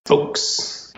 folks.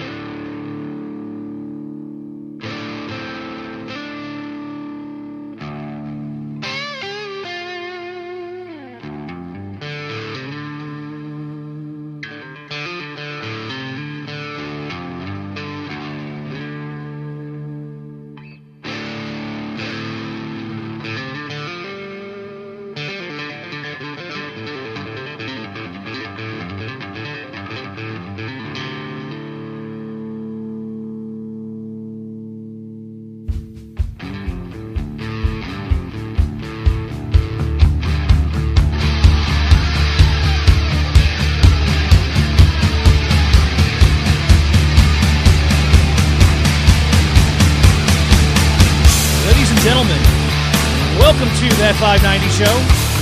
That 590 show.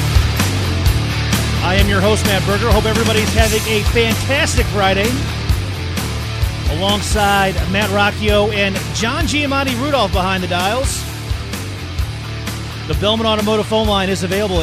I am your host, Matt Berger. Hope everybody's having a fantastic Friday. Alongside Matt Rocchio and John Giamatti Rudolph behind the dials. The Bellman Automotive phone line is available at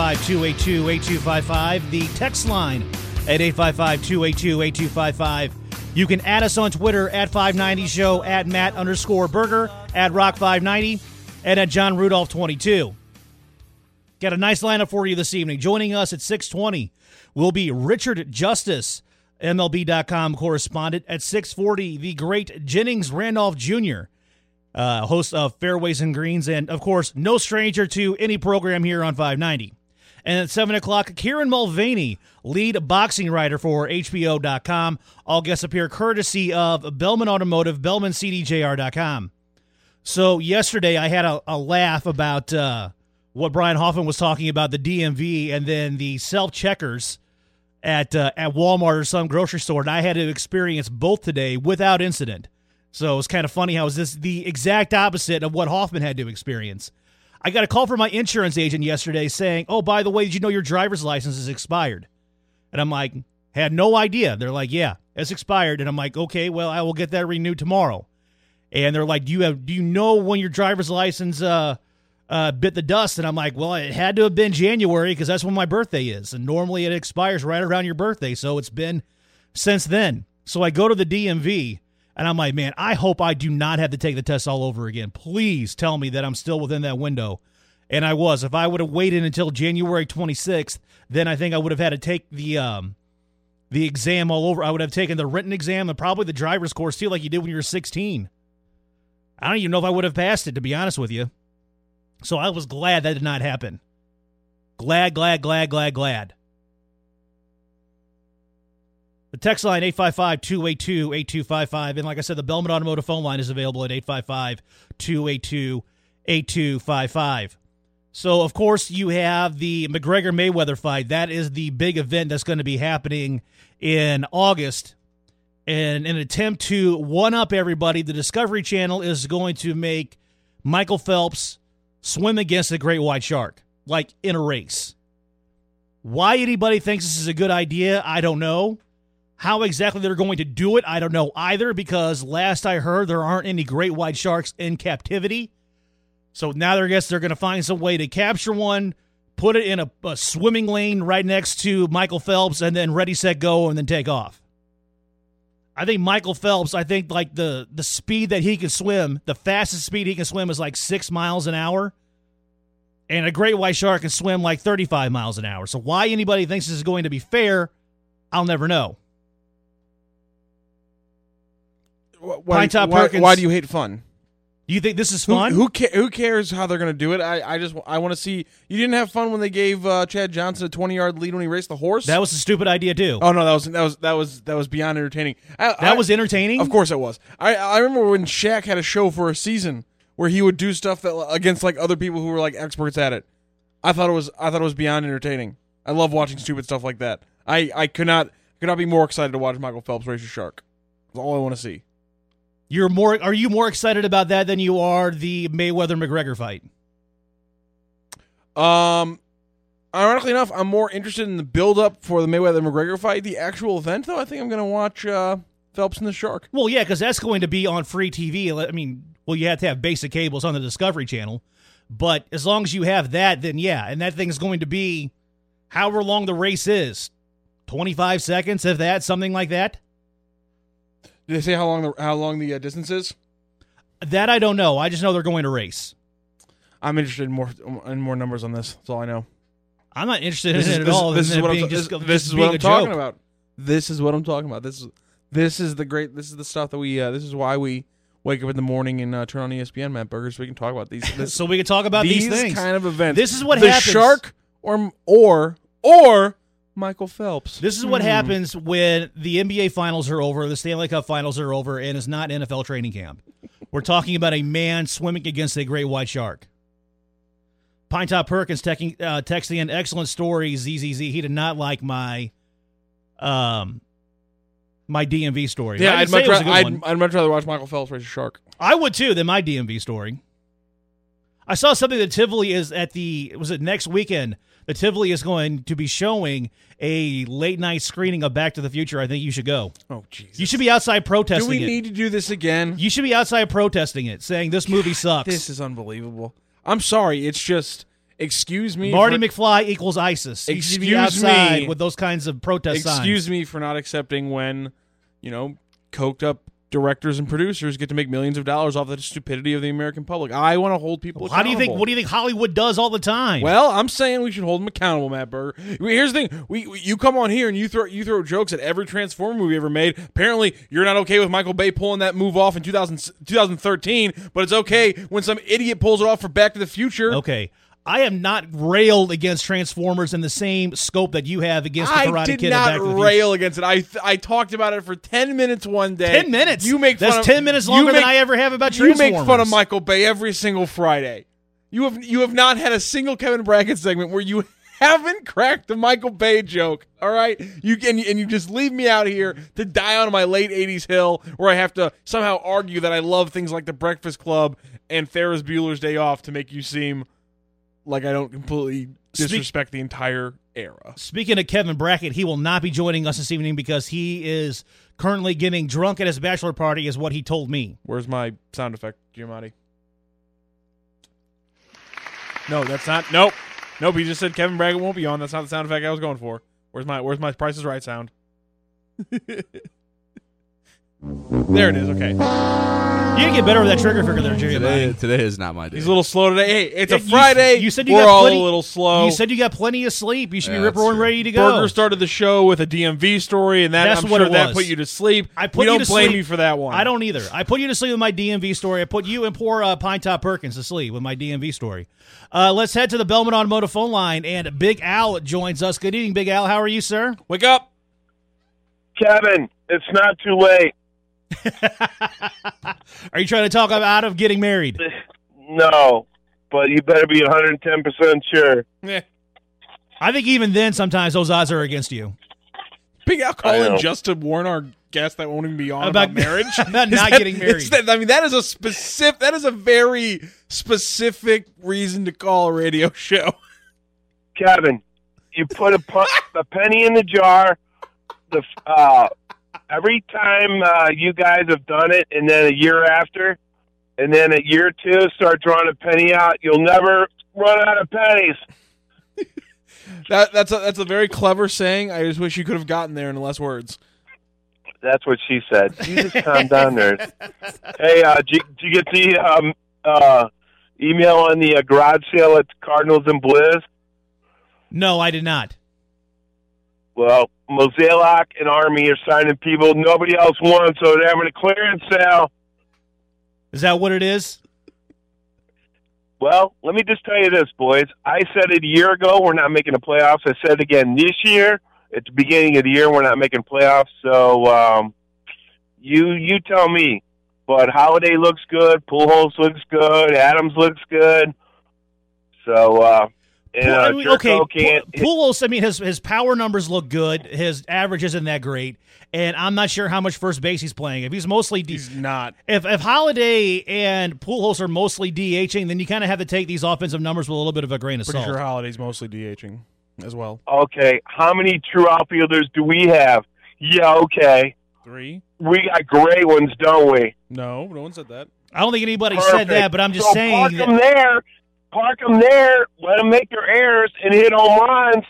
855-282-8255. The text line at 855-282-8255. You can add us on Twitter at 590 show, at Matt_Berger, at Rock590, and at John Rudolph 22. Got a nice lineup for you this evening. Joining us at 6:20 will be Richard Justice, MLB.com correspondent. At 6:40, the great Jennings Randolph Jr., host of Fairways and Greens, and, of course, no stranger to any program here on 590. And at 7 o'clock, Kieran Mulvaney, lead boxing writer for HBO.com. All guests appear courtesy of Bellman Automotive, BellmanCDJR.com. So yesterday I had a laugh about what Brian Hoffman was talking about, the DMV and then the self-checkers at Walmart or some grocery store, and I had to experience both today without incident. So it was kind of funny how this the exact opposite of what Hoffman had to experience. I got a call from my insurance agent yesterday saying, oh, by the way, did you know your driver's license is expired? And I'm like, had no idea. They're like, yeah, it's expired. And I'm like, okay, well, I will get that renewed tomorrow. And they're like, do you know when your driver's license bit the dust? And I'm like, well, it had to have been January because that's when my birthday is. And normally it expires right around your birthday. So it's been since then. So I go to the DMV and I'm like, man, I hope I do not have to take the test all over again. Please tell me that I'm still within that window. And I was. If I would have waited until January 26th, then I think I would have had to take the exam all over. I would have taken the written exam and probably the driver's course too, like you did when you were 16. I don't even know if I would have passed it, to be honest with you. So I was glad that did not happen. Glad. The text line, 855-282-8255. And like I said, the Bellman Automotive phone line is available at 855-282-8255. So, of course, you have the McGregor-Mayweather fight. That is the big event that's going to be happening in August. And in an attempt to one-up everybody, the Discovery Channel is going to make Michael Phelps swim against a great white shark, like in a race. Why anybody thinks this is a good idea, I don't know. How exactly they're going to do it, I don't know either, because last I heard, there aren't any great white sharks in captivity. So now I guess they're going to find some way to capture one, put it in a swimming lane right next to Michael Phelps, and then ready, set, go, and then take off. I think Michael Phelps, like the speed that he can swim, the fastest speed he can swim is like 6 miles an hour. And a great white shark can swim like 35 miles an hour. So why anybody thinks this is going to be fair, I'll never know. Why do you hate fun? You think this is fun? Who cares how they're going to do it? I want to see. You didn't have fun when they gave Chad Johnson a 20-yard lead when he raced the horse. That was a stupid idea too. Oh no, that was beyond entertaining. That was entertaining. Of course it was. I remember when Shaq had a show for a season where he would do stuff that against like other people who were like experts at it. I thought it was beyond entertaining. I love watching stupid stuff like that. I could not be more excited to watch Michael Phelps race a shark. That's all I want to see. Are you more excited about that than you are the Mayweather-McGregor fight? Ironically enough, I'm more interested in the build-up for the Mayweather-McGregor fight. The actual event, though, I think I'm going to watch Phelps and the Shark. Well, yeah, because that's going to be on free TV. I mean, well, you have to have basic cables on the Discovery Channel. But as long as you have that, then yeah. And that thing is going to be however long the race is. 25 seconds, if that, something like that. Did they say how long the distance is? That I don't know. I just know they're going to race. I'm interested in more numbers on this. That's all I know. I'm not interested in it at all. This is what I'm talking about. This is what I'm talking about. This is the stuff that we. This is why we wake up in the morning and turn on ESPN, Matt Burgers. So we can talk about these. So we can talk about these things. Kind of events. This is what the happens. Shark or Michael Phelps. This is what happens when the NBA Finals are over, the Stanley Cup Finals are over, and it's not NFL training camp. We're talking about a man swimming against a great white shark. Pinetop Perkins texting an excellent story. ZZZ. He did not like my DMV story. Yeah, I'd much rather watch Michael Phelps race a shark. I would too than my DMV story. I saw something that Tivoli is next weekend? The Tivoli is going to be showing a late night screening of Back to the Future. I think you should go. Oh, Jesus. You should be outside protesting it. Do we need to do this again? You should be outside protesting it, saying this movie sucks. This is unbelievable. I'm sorry. It's just, excuse me. Marty McFly equals ISIS. You should be outside with those kinds of protest signs. Excuse me for not accepting when, coked up directors and producers get to make millions of dollars off the stupidity of the American public. I want to hold people accountable. What do you think Hollywood does all the time? Well, I'm saying we should hold them accountable, Matt Berger. Here's the thing. You come on here and you throw jokes at every Transformer movie ever made. Apparently, you're not okay with Michael Bay pulling that move off in 2013, but it's okay when some idiot pulls it off for Back to the Future. Okay. I am not railed against Transformers in the same scope that you have against the Karate Kid. I did not rail against it. I talked about it for 10 minutes one day. 10 minutes? That's 10 minutes longer than I ever have about Transformers. You make fun of Michael Bay every single Friday. You have not had a single Kevin Brackett segment where you haven't cracked the Michael Bay joke. All right? You just leave me out here to die on my late 80s hill where I have to somehow argue that I love things like The Breakfast Club and Ferris Bueller's Day Off to make you seem like I don't completely disrespect the entire era. Speaking of Kevin Brackett, he will not be joining us this evening because he is currently getting drunk at his bachelor party, is what he told me. Where's my sound effect, Giamatti? No, that's not. Nope. He just said Kevin Brackett won't be on. That's not the sound effect I was going for. Where's my Price is Right sound? There it is. Okay. You can get better with that trigger finger there, Jerry. Today is not my day. He's a little slow today. Hey, it's a Friday. You said we're all a little slow. You said you got plenty of sleep. You should be rip-roaring ready to go. Burger started the show with a DMV story, and that's I'm what sure it was. That put you to sleep. We don't blame you for that one. I don't either. I put you to sleep with my DMV story. I put you and poor Pinetop Perkins to sleep with my DMV story. Let's head to the Bellman Automotive phone line, and Big Al joins us. Good evening, Big Al. How are you, sir? Wake up. Kevin, it's not too late. Are you trying to talk out of getting married? No, but you better be 110% sure. Yeah. I think even then, sometimes those odds are against you. Big Al calling just to warn our guests that won't even be on about marriage, about not getting married. That is a specific. That is a very specific reason to call a radio show. Kevin, you put a penny in the jar. Every time you guys have done it, and then a year after, and then a year or two, start drawing a penny out, you'll never run out of pennies. That's a very clever saying. I just wish you could have gotten there in less words. That's what she said. You just calm down there. Hey, did you get the email on the garage sale at Cardinals and Blizz? No, I did not. Well, Mozeliak and Army are signing people nobody else wants, so they're having a clearance sale. Is that what it is? Well, let me just tell you this, boys. I said it a year ago, we're not making the playoffs. I said it again this year. At the beginning of the year, we're not making playoffs. So you tell me. But Holiday looks good. Pujols looks good. Adams looks good. So... Pujols, I mean, his power numbers look good. His average isn't that great, and I'm not sure how much first base he's playing. If he's mostly he's not. If Holiday and Pujols are mostly DHing, then you kind of have to take these offensive numbers with a little bit of a grain of salt. Pretty sure Holiday's mostly DHing as well. Okay, how many true outfielders do we have? Yeah, okay. 3. We got great ones, don't we? No one said that. I don't think anybody said that, but I'm just saying that. Park them there, let them make their errors, and hit home runs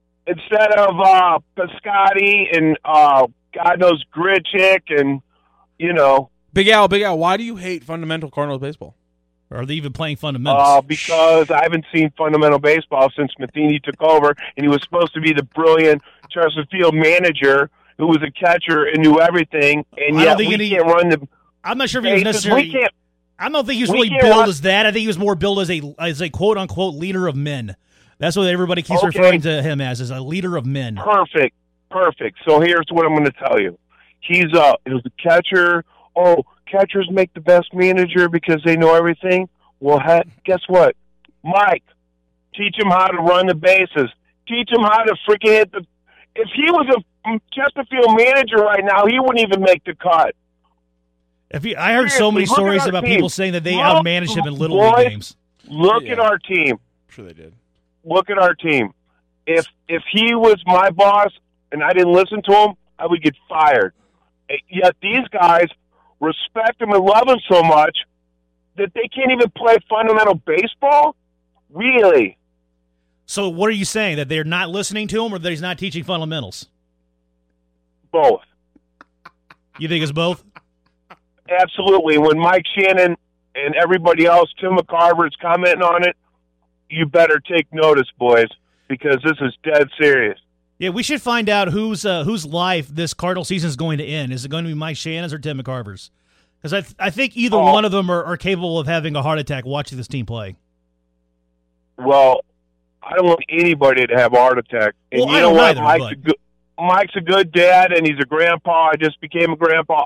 instead of Piscotty and God knows Grichuk and you know, Big Al, why do you hate fundamental Cardinals baseball? Or are they even playing fundamentals? because I haven't seen fundamental baseball since Matheny took over, and he was supposed to be the brilliant Chesterfield manager who was a catcher and knew everything, and yet we can't run the. I'm not sure if he was necessarily. I don't think he was really billed as that. I think he was more billed as a quote unquote leader of men. That's what everybody keeps referring to him as a leader of men. Perfect. So here's what I'm going to tell you. He was a catcher. Oh, catchers make the best manager because they know everything. Well, guess what? Mike, teach him how to run the bases. Teach him how to freaking hit the. If he was a Chesterfield manager right now, he wouldn't even make the cut. I heard so many stories about people saying that they outmanaged him in Little League games. Look at our team. I'm sure they did. Look at our team. If he was my boss and I didn't listen to him, I would get fired. Yet these guys respect him and love him so much that they can't even play fundamental baseball? Really? So what are you saying, that they're not listening to him or that he's not teaching fundamentals? Both. You think it's both? Absolutely. When Mike Shannon and everybody else, Tim McCarver, is commenting on it, you better take notice, boys, because this is dead serious. Yeah, we should find out whose life this Cardinal season is going to end. Is it going to be Mike Shannon's or Tim McCarver's? Because I think either one of them are capable of having a heart attack watching this team play. Well, I don't want anybody to have a heart attack. And well, you know what? Mike's a good dad, and he's a grandpa. I just became a grandpa.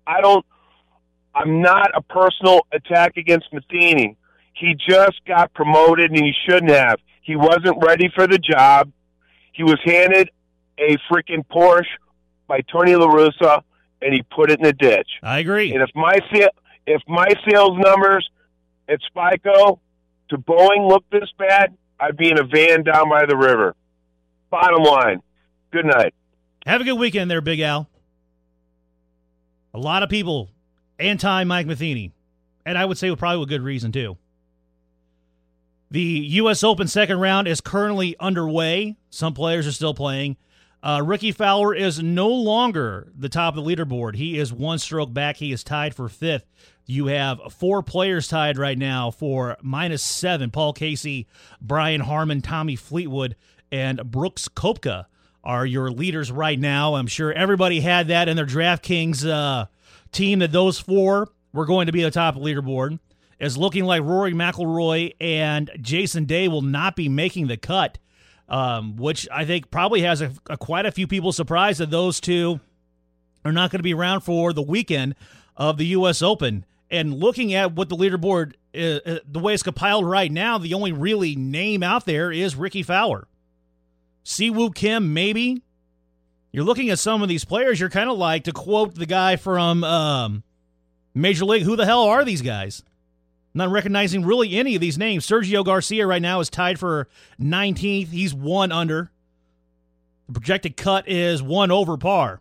I'm not a personal attack against Matheny. He just got promoted, and he shouldn't have. He wasn't ready for the job. He was handed a freaking Porsche by Tony La Russa, and he put it in the ditch. I agree. And if my sales numbers at Spico to Boeing looked this bad, I'd be in a van down by the river. Bottom line. Good night. Have a good weekend there, Big Al. A lot of people anti-Mike Matheny, and I would say probably with good reason, too. The U.S. Open second round is currently underway. Some players are still playing. Ricky Fowler is no longer the top of the leaderboard. He is one stroke back. He is tied for fifth. You have 4 players tied right now for -7. Paul Casey, Brian Harman, Tommy Fleetwood, and Brooks Koepka are your leaders right now. I'm sure everybody had that in their DraftKings team, that those 4 were going to be the top of the leaderboard. It's looking like Rory McIlroy and Jason Day will not be making the cut, which I think probably has quite a few people surprised that those two are not going to be around for the weekend of the U.S. Open. And looking at what the leaderboard, the way it's compiled right now, the only really name out there is Ricky Fowler. Siwoo Kim, maybe. You're looking at some of these players, you're kind of like, to quote the guy from Major League, who the hell are these guys? Not recognizing really any of these names. Sergio Garcia right now is tied for 19th. He's 1 under. The projected cut is 1 over par.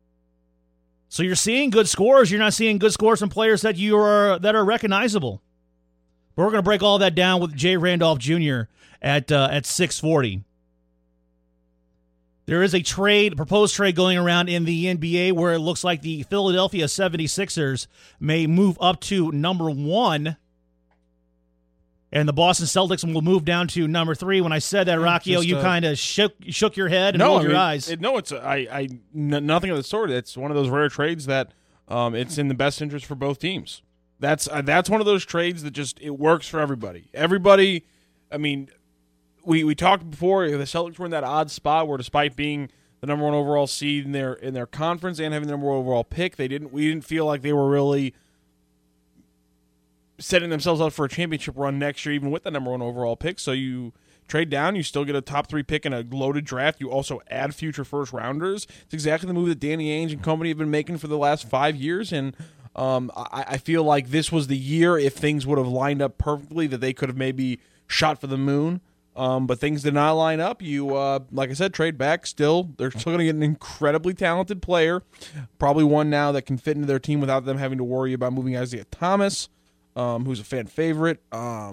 So you're seeing good scores. You're not seeing good scores from players that are recognizable. But we're going to break all that down with Jay Randolph Jr. at 6:40. There is a proposed trade going around in the NBA where it looks like the Philadelphia 76ers may move up to number 1. And the Boston Celtics will move down to number 3. When I said that, Rockio, you kind of shook your head and rolled your eyes. Nothing of the sort. It's one of those rare trades that it's in the best interest for both teams. That's one of those trades that just it works for everybody. Everybody, I mean, we talked before. The Celtics were in that odd spot where, despite being the number 1 overall seed in their conference and having the number 1 overall pick, we didn't feel like they were really setting themselves up for a championship run next year, even with the number 1 overall pick. So you trade down, you still get a top 3 pick in a loaded draft. You also add future first rounders. It's exactly the move that Danny Ainge and company have been making for the last 5 years. And I feel like this was the year, if things would have lined up perfectly, that they could have maybe shot for the moon. But things did not line up. You, like I said, trade back. They're still going to get an incredibly talented player, probably one now that can fit into their team without them having to worry about moving Isaiah Thomas, who's a fan favorite.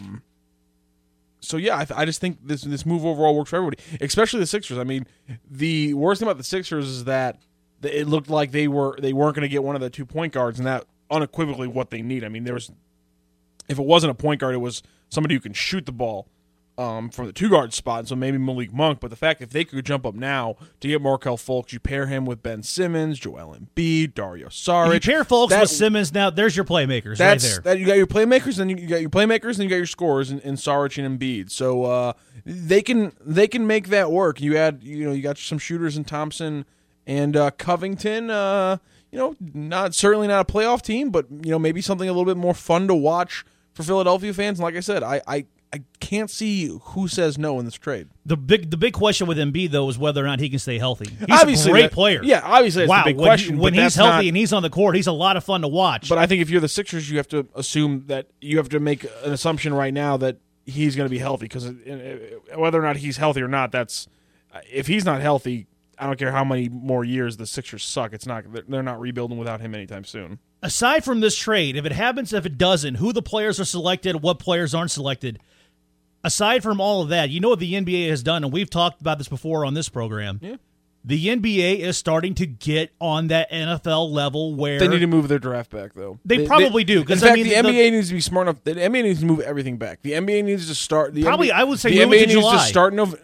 So yeah, I just think this move overall works for everybody, especially the Sixers. I mean, the worst thing about the Sixers is that it looked like they weren't going to get one of the 2 point guards, and that unequivocally what they need. I mean, if it wasn't a point guard, it was somebody who can shoot the ball from the 2 guard spot, so maybe Malik Monk. But the fact if they could jump up now to get Markelle Fultz, you pair him with Ben Simmons, Joel Embiid, Dario Saric. If you pair Fultz with Simmons, now there's your playmakers right there. You got your playmakers, and you got your playmakers, and you got your scorers in Saric and Embiid. So they can make that work. You got some shooters in Thompson and Covington. Certainly not a playoff team, but maybe something a little bit more fun to watch for Philadelphia fans. And like I said, I can't see who says no in this trade. The big question with Embiid, though, is whether or not he can stay healthy. He's obviously a great player. Yeah, obviously that's the big question. When he's healthy and he's on the court, he's a lot of fun to watch. But I think if you're the Sixers, you have to assume that you have to make an assumption right now that he's going to be healthy, because whether or not he's healthy or not, if he's not healthy, I don't care how many more years the Sixers suck. They're not rebuilding without him anytime soon. Aside from this trade, if it happens, if it doesn't, who the players are selected, what players aren't selected, aside from all of that, what the NBA has done, and we've talked about this before on this program. Yeah. The NBA is starting to get on that NFL level where they need to move their draft back, though. They probably do. In fact, the NBA needs to be smart enough. The NBA needs to move everything back. The NBA needs to start. I would say the move NBA it to July. Needs to start move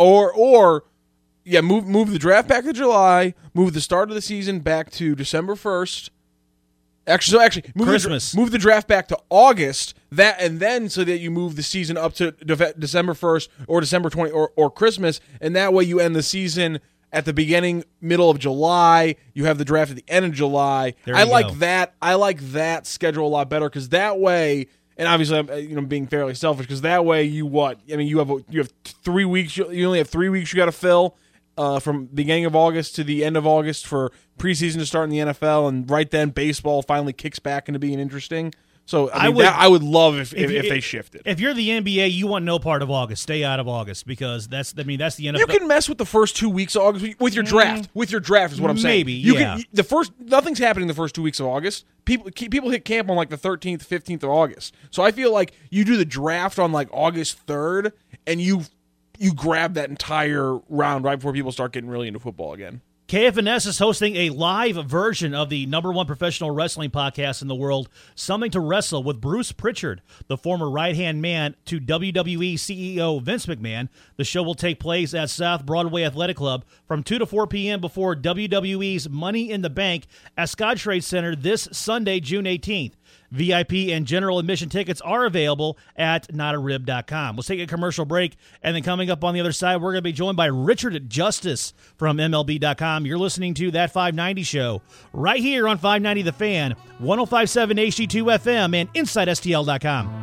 the draft back to July. Move the start of the season back to December 1st. Actually, move Christmas. Move the draft back to August. And then so that you move the season up to December 1st or December 20 or Christmas, and that way you end the season at the middle of July. You have the draft at the end of July. I like that. I like that schedule a lot better, because that way, and obviously I'm being fairly selfish, because that way you have 3 weeks. You only have 3 weeks you got to fill. From beginning of August to the end of August for preseason to start in the NFL, and right then baseball finally kicks back into being interesting. So I would love if they shifted. If you're the NBA, you want no part of August. Stay out of August, because that's the NFL. You can mess with the first 2 weeks of August with your draft. With your draft is what I'm saying. Maybe nothing's happening the first 2 weeks of August. People hit camp on like the 13th, 15th of August. So I feel like you do the draft on like August 3rd, and you grab that entire round right before people start getting really into football again. KFNS is hosting a live version of the #1 professional wrestling podcast in the world, Something to Wrestle, with Bruce Pritchard, the former right-hand man to WWE CEO Vince McMahon. The show will take place at South Broadway Athletic Club from 2 to 4 p.m. before WWE's Money in the Bank at Scottrade Center this Sunday, June 18th. VIP and general admission tickets are available at notarib.com. We'll take a commercial break, and then coming up on the other side, we're going to be joined by Richard Justice from MLB.com. You're listening to That 590 Show right here on 590 The Fan, 105.7 HD2 FM, and InsideSTL.com.